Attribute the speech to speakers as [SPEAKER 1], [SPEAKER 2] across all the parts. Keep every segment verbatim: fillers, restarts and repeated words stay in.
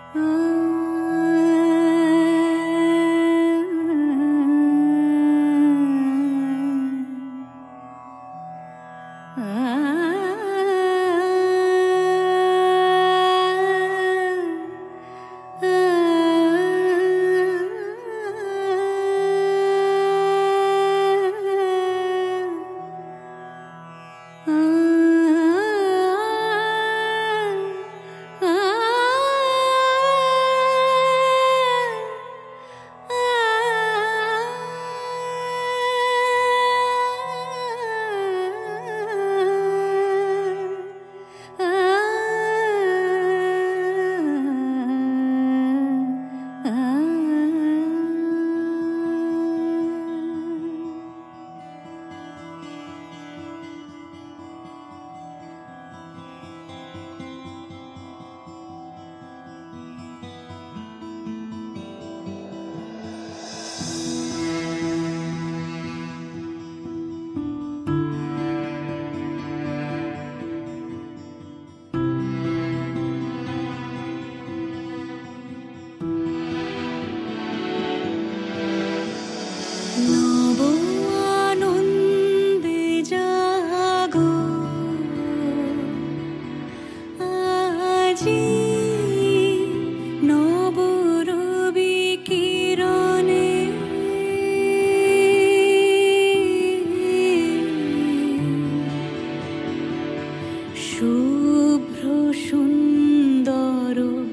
[SPEAKER 1] শুভ্র সুন্দর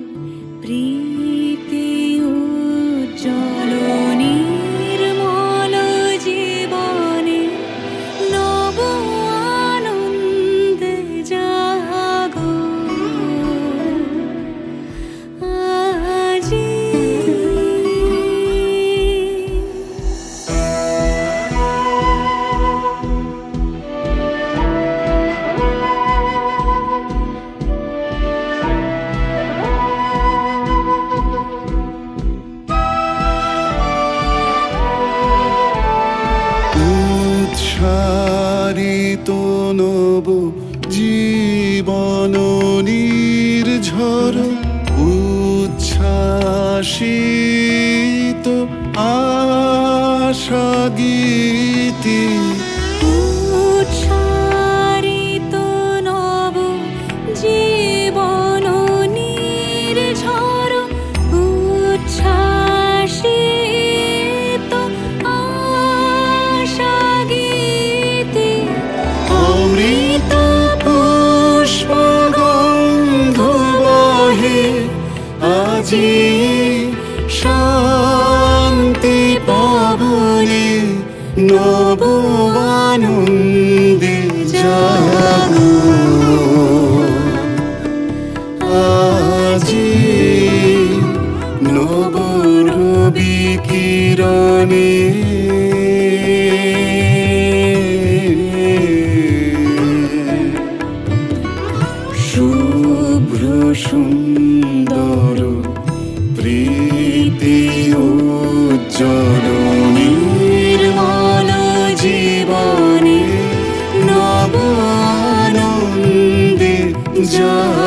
[SPEAKER 1] প্রীতি উজ্জ্বল নির্মল জীবনে নব আনন্দে জাগো আজি।
[SPEAKER 2] উৎসারিত নব জীবন নির্ঝর উচ্ছ্বাসিত আশা গীতি
[SPEAKER 1] উৎসারিত নব জীবন নির্ঝর উচ্ছ্বাসিত আশা গীতি
[SPEAKER 2] অমৃত পুষ্প গন্ধ বহে আজি শান্তি পাবনে নব আনন্দে জাগো আজি নব রবি কিরণে শুভ্র সুন্দর প্রীতি উজ্জ্বল নির্মল জীবনে নব আনন্দে জাগো।